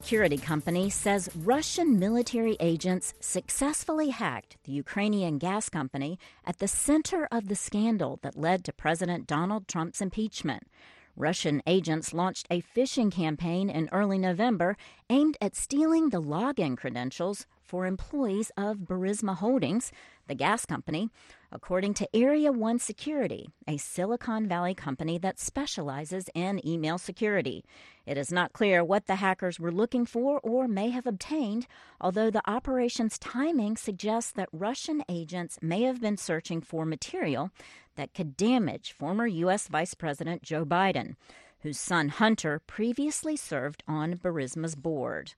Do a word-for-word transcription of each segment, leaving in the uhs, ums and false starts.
Security company says Russian military agents successfully hacked the Ukrainian gas company at the center of the scandal that led to President Donald Trump's impeachment. Russian agents launched a phishing campaign in early November aimed at stealing the login credentials for employees of Burisma Holdings, the gas company, according to Area One Security, a Silicon Valley company that specializes in email security. It is not clear what the hackers were looking for or may have obtained, although the operation's timing suggests that Russian agents may have been searching for material that could damage former U S Vice President Joe Biden, whose son Hunter previously served on Burisma's board.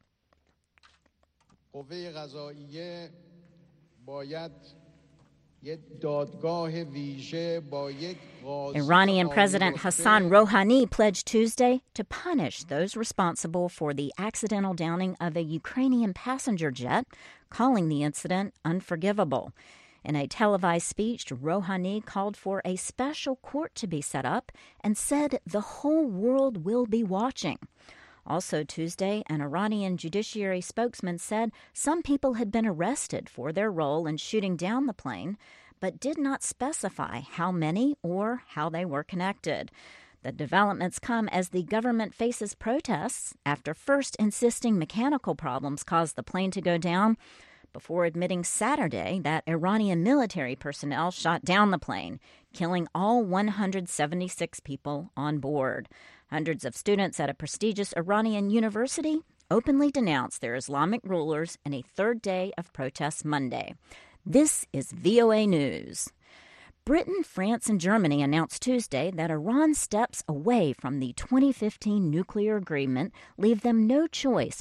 Iranian President Hassan Rouhani pledged Tuesday to punish those responsible for the accidental downing of a Ukrainian passenger jet, calling the incident unforgivable. In a televised speech, Rouhani called for a special court to be set up and said the whole world will be watching. Also Tuesday, an Iranian judiciary spokesman said some people had been arrested for their role in shooting down the plane, but did not specify how many or how they were connected. The developments come as the government faces protests after first insisting mechanical problems caused the plane to go down, before admitting Saturday that Iranian military personnel shot down the plane, killing all one hundred seventy-six people on board. Hundreds of students at a prestigious Iranian university openly denounced their Islamic rulers in a third day of protests Monday. This is V O A News. Britain, France, and Germany announced Tuesday that Iran's steps away from the twenty fifteen nuclear agreement leave them no choice